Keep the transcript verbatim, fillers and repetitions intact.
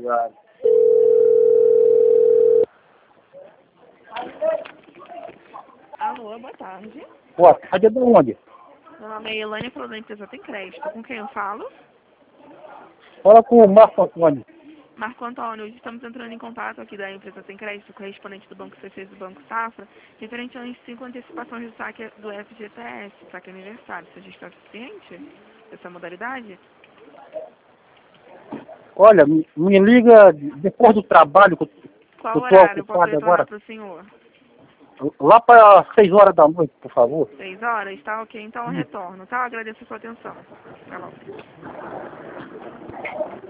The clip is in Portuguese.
Obrigado. Alô, boa tarde. Boa tarde, é de onde? Meu nome é Elane, falando da empresa Tem Crédito. Com quem eu falo? Fala com o Marco Antônio. Marco Antônio, hoje estamos entrando em contato aqui da empresa Tem Crédito, correspondente do Banco C C do Banco Safra, referente às cinco antecipações do saque do F G T S, saque aniversário. Você já está ciente dessa modalidade? Olha, me, me liga depois do trabalho, que eu Qual estou horário eu posso ocupado retornar agora. para o senhor? Lá para seis horas da noite, por favor. Seis horas? Tá ok, então eu retorno, tá? Eu agradeço a sua atenção. Tá bom.